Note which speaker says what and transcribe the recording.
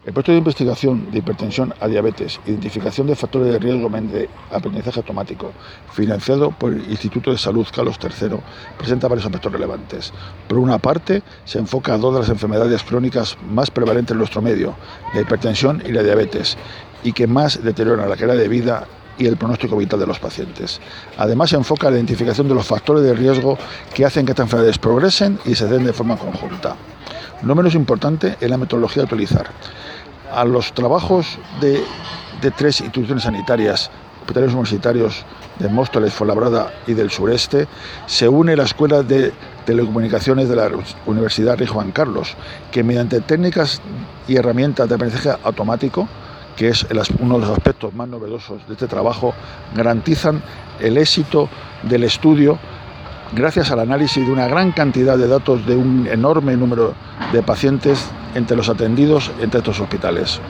Speaker 1: El proyecto de investigación de hipertensión a diabetes, identificación de factores de riesgo de aprendizaje automático, financiado por el Instituto de Salud Carlos III, presenta varios aspectos relevantes. Por una parte, se enfoca a dos de las enfermedades crónicas más prevalentes en nuestro medio, la hipertensión y la diabetes, y que más deterioran la calidad de vida y el pronóstico vital de los pacientes. Además, se enfoca a la identificación de los factores de riesgo que hacen que estas enfermedades progresen y se den de forma conjunta. No menos importante es la metodología a utilizar. A los trabajos de tres instituciones sanitarias, hospitales universitarios de Móstoles, Fuenlabrada y del sureste, se une la Escuela de Telecomunicaciones de la Universidad Rey Juan Carlos, que mediante técnicas y herramientas de aprendizaje automático, que es uno de los aspectos más novedosos de este trabajo, garantizan el éxito del estudio gracias al análisis de una gran cantidad de datos de un enorme número de pacientes entre los atendidos entre estos hospitales.